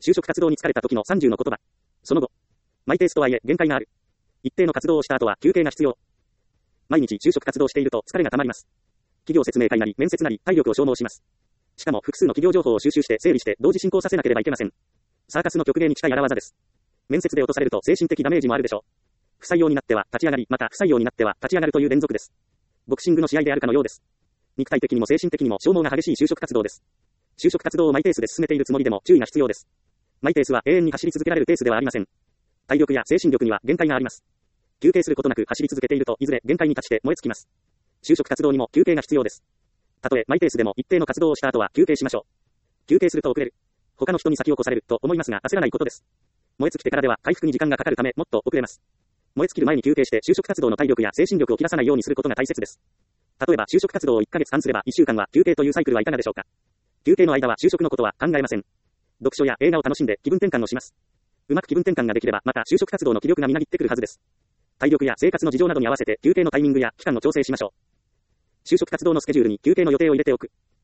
就職活動に疲れた時の30の言葉。その後。マイペースとはいえ限界がある。一定の活動をした後は休憩が必要。毎日就職活動していると疲れが溜まります。企業説明会なり面接なり体力を消耗します。しかも複数の企業情報を収集して整理して同時進行させなければいけません。サーカスの曲芸に近い荒技です。面接で落とされると精神的ダメージもあるでしょう。不採用になっては立ち上がり、また不採用になっては立ち上がるという連続です。ボクシングの試合であるかのようです。肉体的にも精神的にも消耗が激しい就職活動です。就職活動をマイペースで進めているつもりでも注意が必要です。マイペースは永遠に走り続けられるペースではありません。体力や精神力には限界があります。休憩することなく走り続けているといずれ限界に達して燃え尽きます。就職活動にも休憩が必要です。たとえマイペースでも一定の活動をした後は休憩しましょう。休憩すると遅れる。他の人に先を越されると思いますが焦らないことです。燃え尽きてからでは回復に時間がかかるためもっと遅れます。燃え尽きる前に休憩して就職活動の体力や精神力を切らさないようにすることが大切です。例えば就職活動を1ヶ月半すれば1週間は休憩というサイクルはいかがでしょうか。休憩の間は就職のことは考えません。読書や映画を楽しんで気分転換をします。うまく気分転換ができればまた就職活動の気力がみなぎってくるはずです。体力や生活の事情などに合わせて休憩のタイミングや期間を調整しましょう。就職活動のスケジュールに休憩の予定を入れておく。